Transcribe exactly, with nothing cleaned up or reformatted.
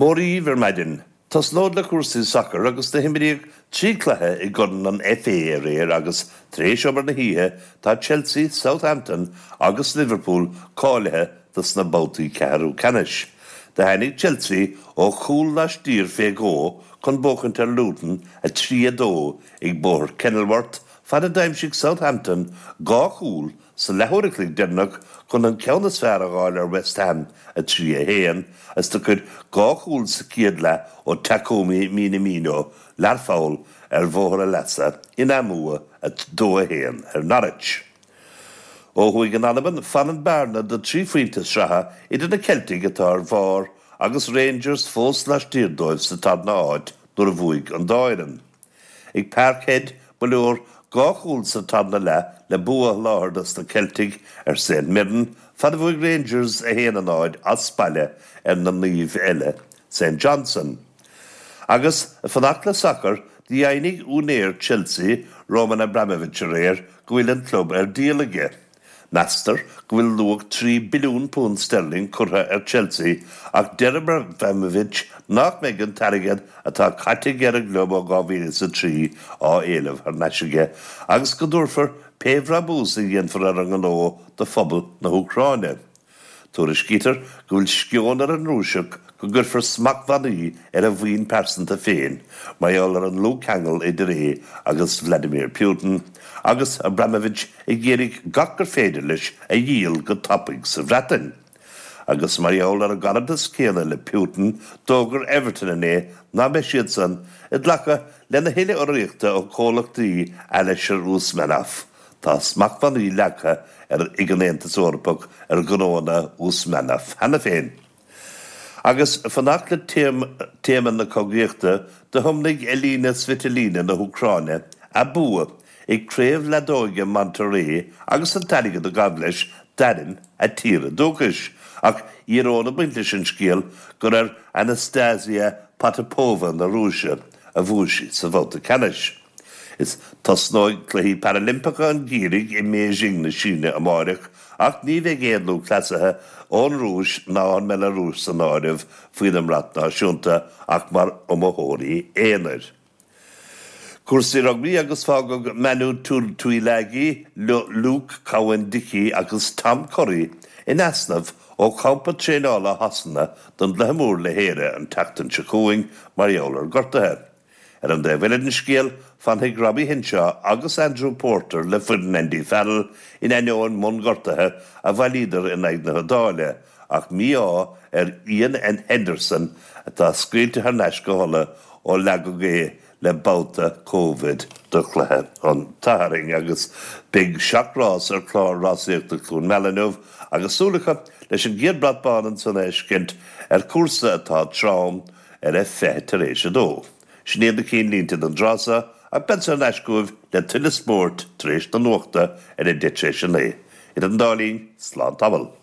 Mórí Vermaidin, tas nód le cuasaí soccer agus na himríoch trí cluiche i gcodann an F A ar réir agus tréis obair na híthe tá Chelsea, Southampton agus Liverpool cáilethe tas na bóltaí ceathrú canis. De hanig Chelsea ó chúl leis dír fé gó chun bóchant ar Luton a trí a dó ag bór Kenilworth fad a daimsigh Southampton gá chúl sa leithreachtaigh dennach chun an ceannas fear a gáil ar West Ham a trí a héan as do chud gá chúl sa ciad le ó Takumi Minamino lear fáil ar bhór a lesa in amua a dó a héan ar Norwich. Ó chuig an Alban fan an bearna do trí faointe sreatha idir na Celtic atá ar bhár agus Rangers fós leis dírdóibh sa tad na áid dúir a bhuaig an dáireann. Ag Parkhead buliúr gá chúl sa tad na le le bua láthir das na Celtic ar Saint Mirren fad a bhuaig Rangers a héan an áid as spaile ar na níomh eile Saint Johnson. Agus fannach le soccer di ainig únéir Chelsea Roman Abramovich ar réir ghuiil an club ar díalaige. Naster gwyl lwg tri biliwn pwn sterling cwrha ar Chelsea ac Derek Abramovich nach megan tarigad atá catig ar y glwb o gofyris y tri o elef ar nasige agus godwrfar pefra bws i gynffar ar yng o dy phobl na Hwcrania. Tŵr ysgiter gwyl sgion ar yn rwysig gwyl smac fan i ar y fwyn person ta ffein. Mae ol ar yn Luke Hangel ei dyr agus Vladimir Putin agus Abramovich i gierig gacr féidirlis a díal go topic sa bhreatain. Agus mar ol ar a garad a scéala le Putin dógur Everton in é ná me siad san i dlacha le na héile oríochta ó cólachtaí Alisher Usmanov. Tá smac fan i lecha ar iganéantas orpach ar gnóna Usmanov. Hanna féin. Agus fannach le téman na cogíochta de humnig Elina Svitolina na Hwcrania a bua ag créimh le dóige Monterrey agus an taige do gableis darin a tíre dóchas ach íróna buinte sin scéal gur ar Anastasia Potapova na Rússia a bhúsi sa bhóta canis. Is tosnóid cluichí Paralympica an gírig i Beijing na Síne amárach ach ní bheith géadlú clasathe ón Rúis ná an Belarús san áirih faoin am rat náisiúnta ach mar omóthóirí éanair. Cursi rugby agus fágog Manu Tuilagi, Luke Cowan-Dickey agus Tom Curry in asnaf ó campa tréála hasanna don lehmúr le héire an tachtan secuing mariolar gortathe. Ar an de bhfuilid na scéal fan hiag Robbie Hinshaw agus Andrew Porter le fuidan Andy Farrell in aineoin mun gortathe a bhailídar in aig na hadáile ach mí á ar Ian N. Henderson atá scríte ar neis go hola ó legogé le bauta COVID duclathe an taharing agus big shock rás ar chlár rásaíochta clún Melanov agus súlacha leis an géadbradbánan san éiscint ar cuasa atá trám ar é fé tar éis a dó. Snéad na cín línta an drása a bensa an eiscúibh le tuile sport tar éis na nuachta ar é dit éis an é. Iad an dálín slán tabal.